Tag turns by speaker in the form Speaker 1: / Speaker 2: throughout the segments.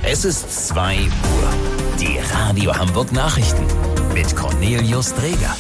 Speaker 1: Es ist 2 Uhr. Die Radio Hamburg Nachrichten mit Cornelius Dreger.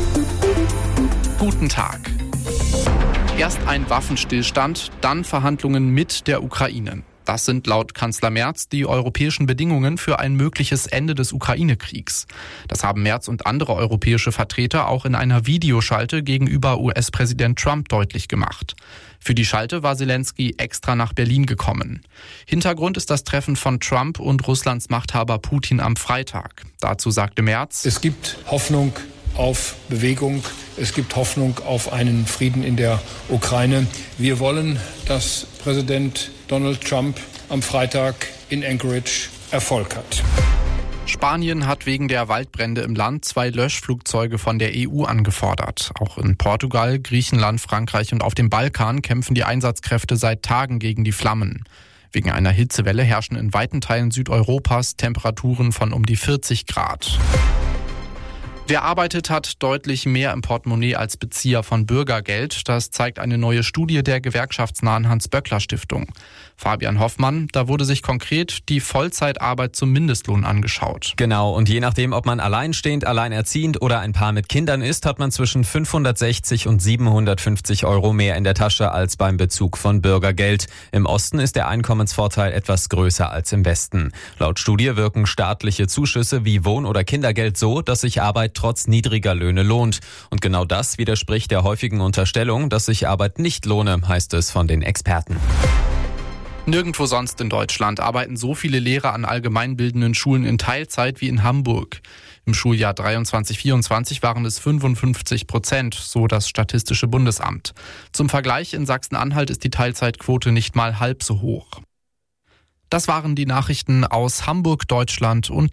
Speaker 2: Guten Tag. Erst ein Waffenstillstand, dann Verhandlungen mit der Ukraine. Das sind laut Kanzler Merz die europäischen Bedingungen für ein mögliches Ende des Ukraine-Kriegs. Das haben Merz und andere europäische Vertreter auch in einer Videoschalte gegenüber US-Präsident Trump deutlich gemacht. Für die Schalte war Zelensky extra nach Berlin gekommen. Hintergrund ist das Treffen von Trump und Russlands Machthaber Putin am Freitag. Dazu sagte Merz:
Speaker 3: Es gibt Hoffnung auf Bewegung. Es gibt Hoffnung auf einen Frieden in der Ukraine. Wir wollen, dass Präsident Donald Trump am Freitag in Anchorage Erfolg hat.
Speaker 2: Spanien hat wegen der Waldbrände im Land 2 Löschflugzeuge von der EU angefordert. Auch in Portugal, Griechenland, Frankreich und auf dem Balkan kämpfen die Einsatzkräfte seit Tagen gegen die Flammen. Wegen einer Hitzewelle herrschen in weiten Teilen Südeuropas Temperaturen von um die 40 Grad. Wer arbeitet, hat deutlich mehr im Portemonnaie als Bezieher von Bürgergeld. Das zeigt eine neue Studie der gewerkschaftsnahen Hans-Böckler-Stiftung. Fabian Hoffmann, da wurde sich konkret die Vollzeitarbeit zum Mindestlohn angeschaut.
Speaker 4: Genau, und je nachdem, ob man alleinstehend, alleinerziehend oder ein Paar mit Kindern ist, hat man zwischen 560 und 750 Euro mehr in der Tasche als beim Bezug von Bürgergeld. Im Osten ist der Einkommensvorteil etwas größer als im Westen. Laut Studie wirken staatliche Zuschüsse wie Wohn- oder Kindergeld so, dass sich Arbeit trotz niedriger Löhne lohnt. Und genau das widerspricht der häufigen Unterstellung, dass sich Arbeit nicht lohne, heißt es von den Experten.
Speaker 2: Nirgendwo sonst in Deutschland arbeiten so viele Lehrer an allgemeinbildenden Schulen in Teilzeit wie in Hamburg. Im Schuljahr 23/24 waren es 55%, so das Statistische Bundesamt. Zum Vergleich, in Sachsen-Anhalt ist die Teilzeitquote nicht mal halb so hoch. Das waren die Nachrichten aus Hamburg, Deutschland und